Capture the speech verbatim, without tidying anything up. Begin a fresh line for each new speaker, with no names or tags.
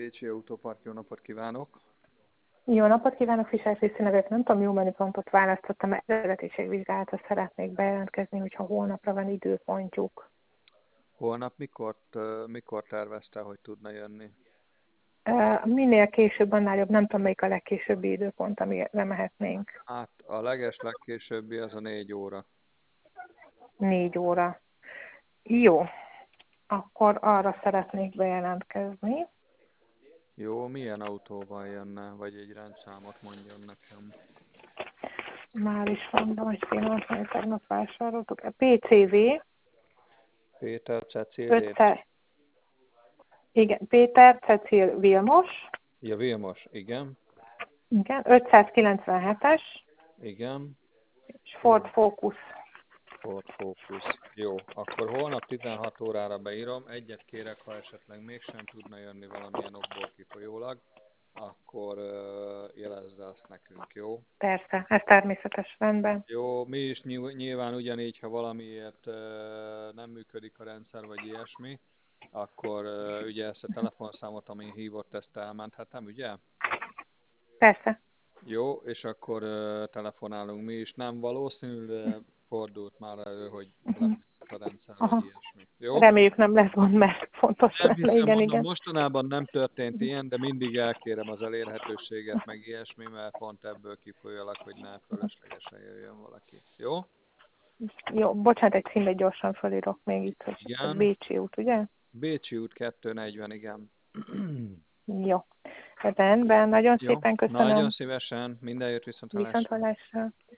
Bécsi Autópark, jó napot kívánok!
Jó napot kívánok, Fischer Krisztina vagyok, nem tudom, jó menüpontot választottam, eredetiségvizsgálatra szeretnék bejelentkezni, hogyha holnapra van időpontjuk.
Holnap mikor, mikor tervezte, hogy tudna jönni?
Minél később, annál jobb, nem tudom, melyik a legkésőbbi időpont, amire mehetnénk.
Hát a leges legkésőbbi az a négy óra.
Négy óra. Jó, akkor arra szeretnék bejelentkezni.
Jó, milyen autóval jönne, vagy egy rendszámot mondjon nekem.
Már is mondom, hogy pillanat, mert tegnap vásároltuk. A pé cé vé
Péter Cecil
ötszáz. Igen, Péter Cecil Vilmos.
Ja, Vilmos, igen.
Igen, ötszázkilencvenhetes.
Igen.
És Ford Focus.
Ford Focus. Jó, akkor holnap tizenhat órára beírom. Egyet kérek, ha esetleg mégsem tudna jönni valamilyen okból kifolyólag, akkor uh, jelezze azt nekünk, jó?
Persze, ez természetes, rendben.
Jó, mi is nyilván ugyanígy, ha valamiért uh, nem működik a rendszer, vagy ilyesmi, akkor uh, ugye ezt a telefonszámot, amin hívott, ezt elmenthetem, ugye?
Persze.
Jó, és akkor uh, telefonálunk mi is. Nem valószínű, de fordult már elő, hogy leműködik a rendszer, vagy
Aha.
ilyesmi. Jó?
Reméljük nem lesz gond, mert fontos
Nem
lenne,
hiszem,
igen,
mondom,
igen.
mostanában nem történt ilyen, de mindig elkérem az elérhetőséget, meg ilyesmi, mert pont ebből kifolyólag, hogy ne fölöslegesen jöjjön valaki. Jó?
Jó, bocsánat, egy címét gyorsan felírok még itt, hogy ez
Igen.
Bécsi út, ugye?
Bécsi út kettőszáznegyven, igen.
Jó. Rendben, nagyon
Jó,
szépen
nagyon
köszönöm.
szívesen, minden jött viszont hallásra.
Viszonthallásra.